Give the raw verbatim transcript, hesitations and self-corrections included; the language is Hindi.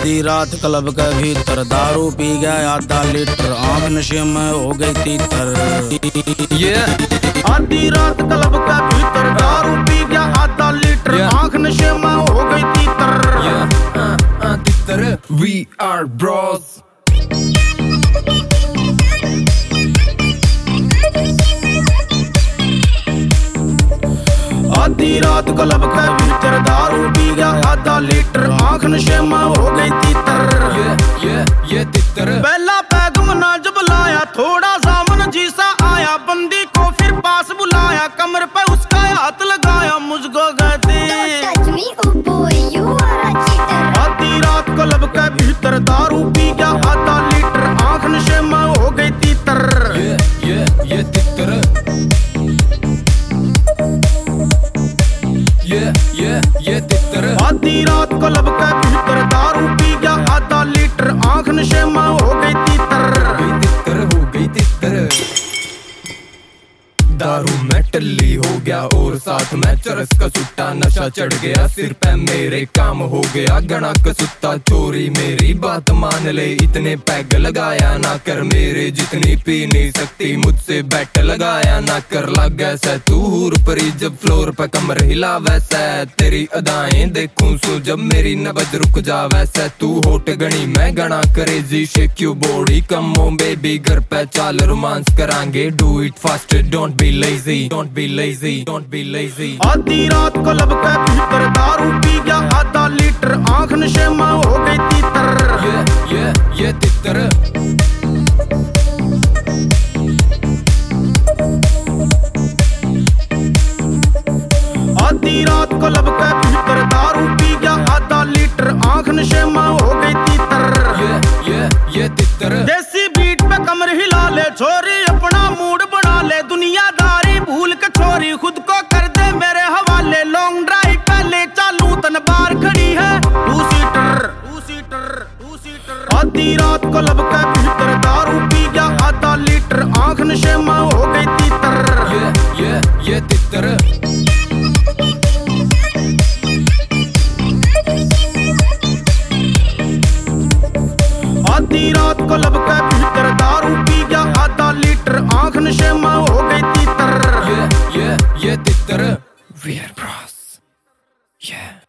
आधी रात क्लब के भीतर दारू पी गया आधा लीटर, आंख नशे में हो गई तीतर। yeah. आधी रात क्लब के भीतर दारू पी गया आधा लीटर, yeah. आंख नशे में हो गई तीतर। yeah. uh, uh, तीतर। We are bros। आधी रात क्लब के भीतर दारू पी गया आधा लीटर, आंख नशे में हो गई तीतर। ये ये ये तीतर। पहला पैग मना जब लाया थोड़ा सामन जी सा आया, बंदी को फिर पास बुलाया, कमर पे उसका हाथ लगाया, मुझको कहती आधी रात क्लब के भीतर दारू पी गया आधा लीटर, आंख नशे में हो गई तीतर। ये ये ये तीतर। ये ये ये तीतर। आधी रात क्लब के भीतर दारू पी गया आधा लीटर, आंख नशे में हो गई तीतर। हो गई तीतर, हो गई तीतर। दारू में टल्ली हो गया और साथ में चरस का सुट्टा, नशा चढ़ गया सिर पे मेरे, काम हो गया गणा का सुत्ता। चोरी मेरी बात मान ले, इतने पैग लगाया ना कर, मेरे जितनी पी नहीं सकती मुझसे बैट लगाया ना कर। लग ऐसा तू हूर परी जब फ्लोर पे कमर हिला, वैसा तेरी अदाएं देखूं सो जब मेरी नबज रुक जा, वैसा तू होट गणी मैं गणा करे जी। Shake you body come on baby, घर पे चाल रोमांस करांगे, do it fast don't be lazy, don't be lazy, don't be lazy। आधी रात क्लब के भीतर दारू पी गया आधा लीटर, आंख नशे में हो गई तीतर। ये ये ये तीतर। आधी रात क्लब के भीतर दारू पी गया आधा लीटर, आंख नशे में हो गई तीतर। ये ये ये तीतर। देसी बीट पे कमर हिला ले छोरी, अपना मूड बना ले, दुनियादारी भूल के छोरी खुद को कर दे मेरे हवाले। लॉन्ग ड्राइव पे ले चालू तन बार खड़ी है two seater, two seater, two seater. आधी रात क्लब के भीतर दारू पी गया आधा लीटर, आंख नशे में हो गई तीतर। ये ये ये तीतर। आधी रात क्लब के भीतर दारू पी गया आधा लीटर, आंख नशे में हो गई तीतर। ये ये ये तीतर। We are bros। Yeah।